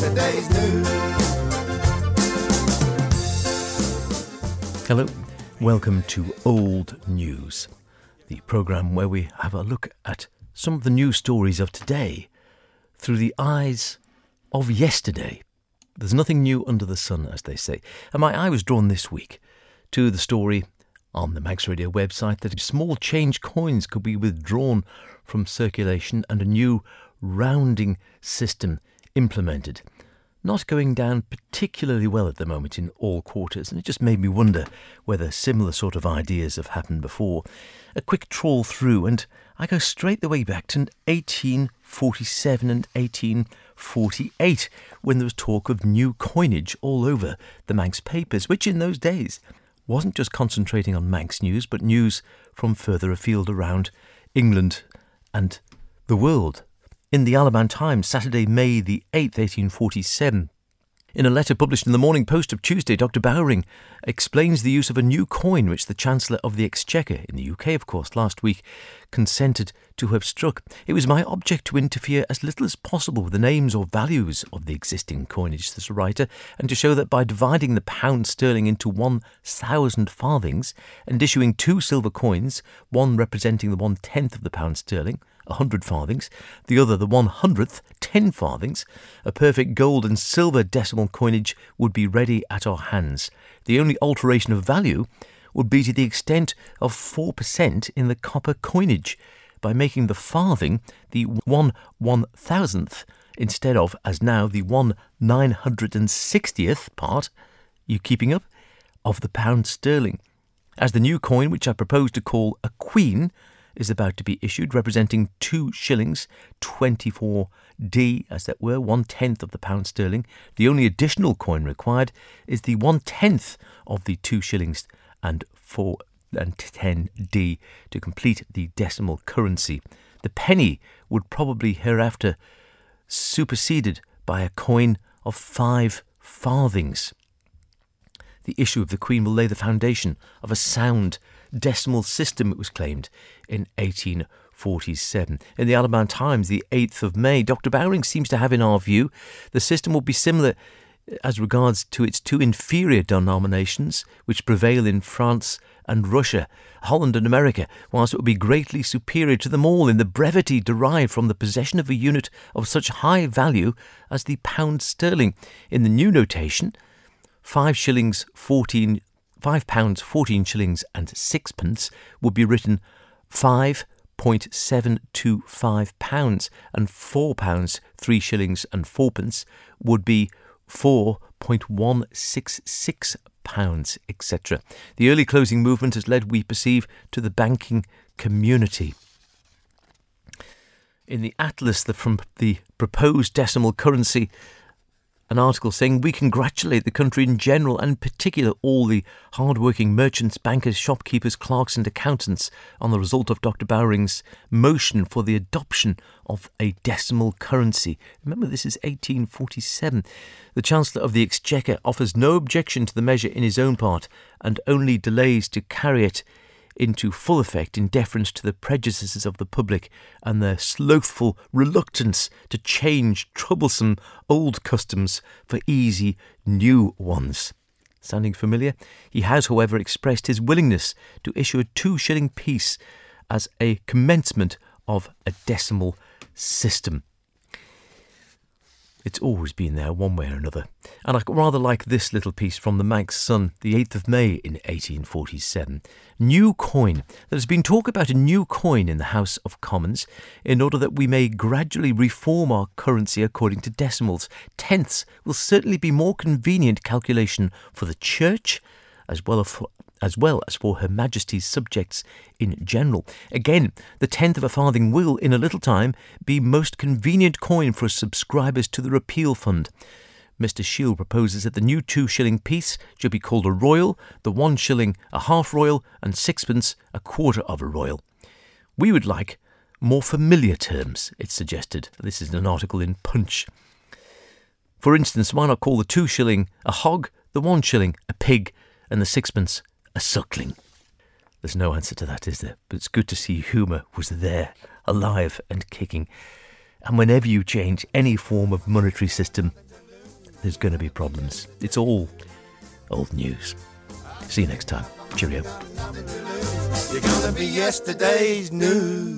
yesterday's news. Hello, welcome to Old News, the programme where we have a look at some of the news stories of today through the eyes of yesterday. There's nothing new under the sun, as they say. And my eye was drawn this week to the story on the Manx Radio website that small change coins could be withdrawn from circulation and a new rounding system implemented. Not going down particularly well at the moment in all quarters, and it just made me wonder whether similar sort of ideas have happened before. A quick trawl through, and I go straight the way back to 1847 and 1848, when there was talk of new coinage all over the Manx papers, which in those days wasn't just concentrating on Manx news, but news from further afield around England and the world. In the Alaban Times, Saturday, May the 8th, 1847, in a letter published in the Morning Post of Tuesday, Dr. Bowring explains the use of a new coin which the Chancellor of the Exchequer, in the UK of course, last week, consented to have struck. It was my object to interfere as little as possible with the names or values of the existing coinage, says the writer, and to show that by dividing the pound sterling into 1,000 farthings and issuing two silver coins, one representing the 1/10 of the pound sterling, 100 farthings, the other the 100th, 10 farthings, a perfect gold and silver decimal coinage would be ready at our hands. The only alteration of value would be to the extent of 4% in the copper coinage, by making the farthing the 1/1000th instead of, as now, the 1/960th part, you keeping up, of the pound sterling. As the new coin, which I propose to call a queen, is about to be issued, representing 2 shillings, 24d, as that were, 1/10 of the pound sterling. The only additional coin required is the 1/10 of the 2 shillings and 4.10d to complete the decimal currency. The penny would probably hereafter superseded by a coin of 5 farthings. The issue of the Queen will lay the foundation of a sound decimal system, it was claimed, in 1847. In the Alaban Times, the 8th of May, Dr. Bowring seems to have, in our view, the system will be similar as regards to its 2 inferior denominations which prevail in France and Russia, Holland and America, whilst it will be greatly superior to them all in the brevity derived from the possession of a unit of such high value as the pound sterling. In the new notation, £5, 14 shillings and 6pence would be written £5.725, and £4, 3 shillings and 4pence would be £4.166, etc. The early closing movement has led, we perceive, to the banking community. In the Atlas from the proposed decimal currency, an article saying we congratulate the country in general and in particular all the hard-working merchants, bankers, shopkeepers, clerks and accountants on the result of Dr. Bowring's motion for the adoption of a decimal currency. Remember, this is 1847. The Chancellor of the Exchequer offers no objection to the measure in his own part and only delays to carry it into full effect in deference to the prejudices of the public and their slothful reluctance to change troublesome old customs for easy new ones. Sounding familiar? He has, however, expressed his willingness to issue a 2 shilling piece as a commencement of a decimal system. It's always been there one way or another. And I rather like this little piece from the Manx Sun, the 8th of May in 1847. New coin. There has been talk about a new coin in the House of Commons in order that we may gradually reform our currency according to decimals. Tenths will certainly be more convenient calculation for the Church as well as for Her Majesty's subjects in general. Again, the 10th of a farthing will, in a little time, be most convenient coin for subscribers to the Repeal Fund. Mr. Shield proposes that the new 2 shilling piece should be called a royal, the 1 shilling a half royal, and 6pence a quarter of a royal. We would like more familiar terms, it's suggested. This is an article in Punch. For instance, why not call the 2 shilling a hog, the 1 shilling a pig, and the 6pence a suckling? There's no answer to that, is there? But it's good to see humour was there, alive and kicking. And whenever you change any form of monetary system, there's going to be problems. It's all old news. See you next time. Cheerio. You're gonna be yesterday's news.